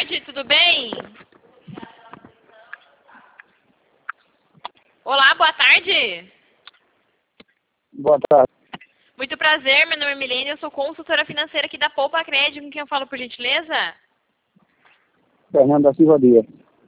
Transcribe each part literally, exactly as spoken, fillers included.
tarde, tudo bem? Olá, boa tarde. Boa tarde. Muito prazer, meu nome é Milene, eu sou consultora financeira aqui da Poupa Crédito, com quem eu falo por gentileza? Fernando da Silva Dias.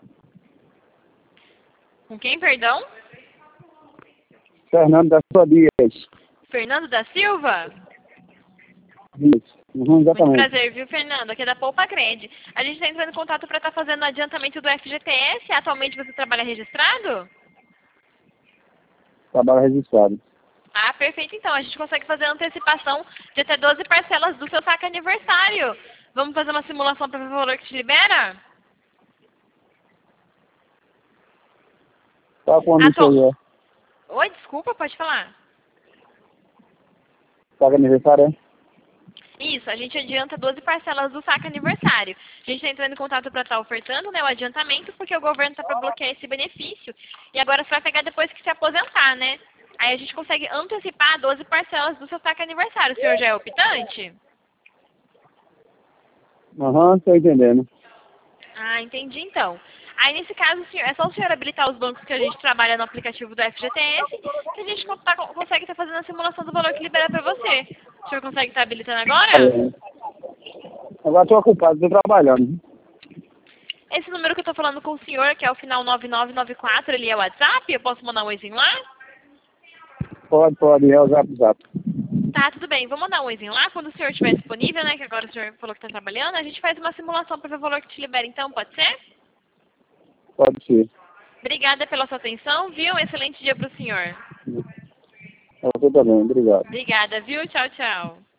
Com quem, perdão? Fernando da Silva Dias. Fernando da Silva? Isso. Uhum, Muito exatamente. prazer, viu, Fernando? Aqui é da Poupa Crédito. A gente está entrando em contato para estar fazendo o adiantamento do F G T S. Atualmente você trabalha registrado? Trabalho registrado. Ah, perfeito. Então, a gente consegue fazer a antecipação de até doze parcelas do seu saque aniversário. Vamos fazer uma simulação para ver o valor que te libera? Tá quando isso Atu... aí é? Oi, desculpa, pode falar. Paga aniversário, é? Isso, a gente adianta doze parcelas do saque aniversário. A gente está entrando em contato para estar ofertando, né, o adiantamento, porque o governo está para bloquear esse benefício. E agora você vai pegar depois que se aposentar, né? Aí a gente consegue antecipar doze parcelas do seu saque aniversário. O senhor já é optante? Aham, tô entendendo. Ah, entendi então. Aí nesse caso, senhor, é só o senhor habilitar os bancos que a gente trabalha no aplicativo do F G T S, que a gente con- tá- consegue estar fazendo a simulação do valor que libera para você. O senhor consegue estar habilitando agora? É. Agora tô ocupado, tô trabalhando. Esse número que eu tô falando com o senhor, que é o final nove nove nove quatro, ele é o WhatsApp? Eu posso mandar um oizinho lá? Pode, pode, é o zap zap. Tá, tudo bem. Vou mandar um oizinho lá. Quando o senhor estiver disponível, né, que agora o senhor falou que tá trabalhando, a gente faz uma simulação para ver o valor que te libera então, pode ser? Pode ser. Obrigada pela sua atenção, viu? Um excelente dia pro senhor. Você também, obrigado. Obrigada, viu? Tchau, tchau.